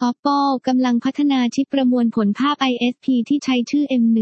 Oppo กำลังพัฒนาชิปประมวลผลภาพ ISP ที่ใช้ชื่อ M1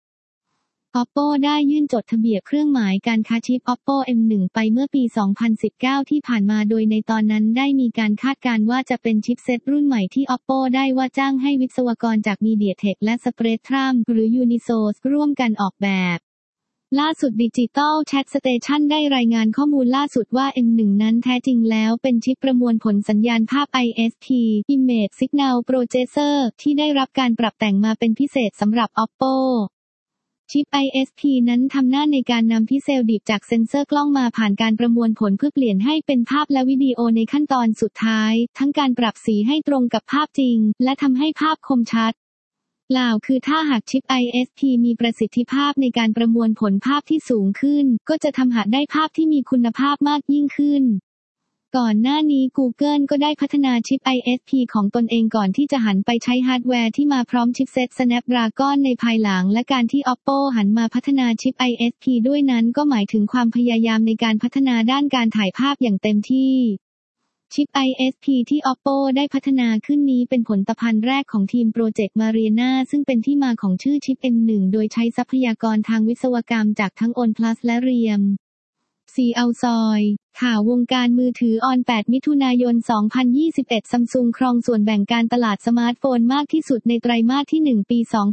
Oppo ได้ยื่นจดทะเบียนเครื่องหมายการค้าชิป Oppo M1 ไปเมื่อปี 2019 ที่ผ่านมาโดยในตอนนั้นได้มีการคาดการณ์ว่าจะเป็นชิปเซ็ตรุ่นใหม่ที่ Oppo ได้ว่าจ้างให้วิศวกรจาก MediaTek และ Spreadtrum หรือ Unisource ร่วมกันออกแบบล่าสุด Digital Chat Station ได้รายงานข้อมูลล่าสุดว่า M1 นั้นแท้จริงแล้วเป็นชิปประมวลผลสัญญาณภาพ ISP Image Signal Processor ที่ได้รับการปรับแต่งมาเป็นพิเศษสำหรับ Oppoชิป ISP นั้นทำหน้าในการนำพิเซลดิบจากเซ็นเซอร์กล้องมาผ่านการประมวลผลเพื่อเปลี่ยนให้เป็นภาพและวิดีโอในขั้นตอนสุดท้ายทั้งการปรับสีให้ตรงกับภาพจริงและทำให้ภาพคมชัดกล่าวคือถ้าหากชิป ISP มีประสิทธิภาพในการประมวลผลภาพที่สูงขึ้นก็จะทำให้ได้ภาพที่มีคุณภาพมากยิ่งขึ้นก่อนหน้านี้ Google ก็ได้พัฒนาชิป ISP ของตนเองก่อนที่จะหันไปใช้ฮาร์ดแวร์ที่มาพร้อมชิปเซ็ต Snapdragon ในภายหลังและการที่ Oppo หันมาพัฒนาชิป ISP ด้วยนั้นก็หมายถึงความพยายามในการพัฒนาด้านการถ่ายภาพอย่างเต็มที่ชิป ISP ที่ Oppo ได้พัฒนาขึ้นนี้เป็นผลิตภัณฑ์แรกของทีมโปรเจกต์ Mariana ซึ่งเป็นที่มาของชื่อชิป M1 โดยใช้ทรัพยากรทางวิศวกรรมจากทั้ง OnePlus และ Realmeซีอัลซอยข่าววงการมือถือออน 8 มิถุนายน 2021 Samsung ครองส่วนแบ่งการตลาดสมาร์ทโฟนมากที่สุดในไตรมาสที่ 1 ปี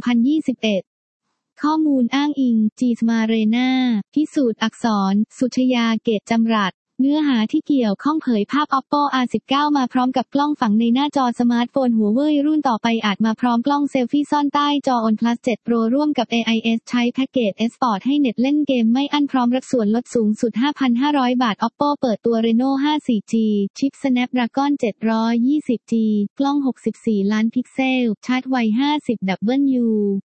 2021 ข้อมูลอ้างอิง Marena พิสูจน์อักษร สุชยา เกตจำรัดเนื้อหาที่เกี่ยวข้องเผยภาพ Oppo R19 มาพร้อมกับกล้องฝังในหน้าจอสมาร์ทโฟนหัวเว่ยรุ่นต่อไปอาจมาพร้อมกล้องเซลฟี่ซ่อนใต้จอ OnePlus 7 Pro ร่วมกับ AIS ใช้แพ็กเกจ S Sport ให้เน็ตเล่นเกมไม่อั้นพร้อมรับส่วนลดสูงสุด 5,500 บาท Oppo เปิดตัว Reno 5 4G ชิป Snapdragon 720G กล้อง 64 ล้านพิกเซลชาร์จไว 50W